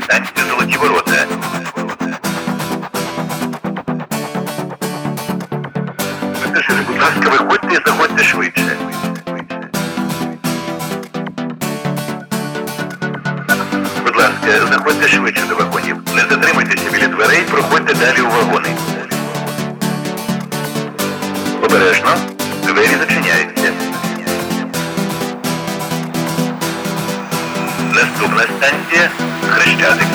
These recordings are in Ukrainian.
станція Золоті Ворота. Пасажири, будь ласка, виходьте і заходьте швидше. Будь ласка, заходьте швидше до вагонів. Не затримуйтеся біля дверей, проходьте далі у вагони. Обережно. Двері зачиняються. Наступна станція – Хрещатик.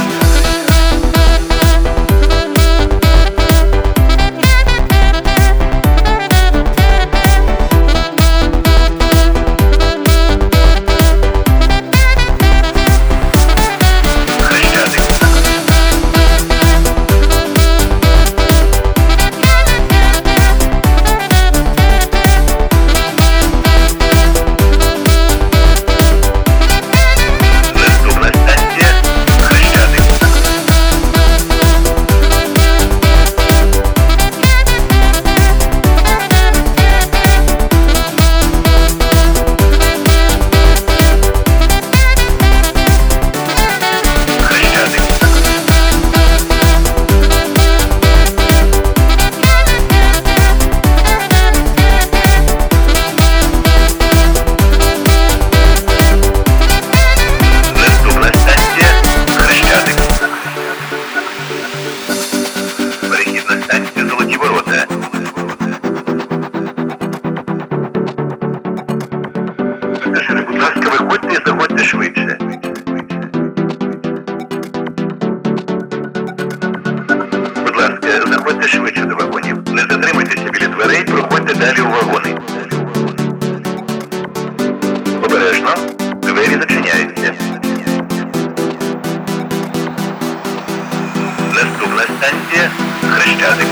Пасажири, будь ласка, виходьте і заходьте швидше. Будь ласка, заходьте швидше до вагонів. Не затримуйтеся біля дверей, проходьте далі у вагони. Обережно. Двері зачиняються. Наступна станція – Хрещатик.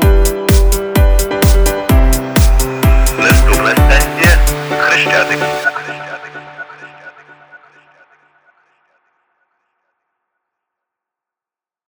Наступна станція – Хрещатик.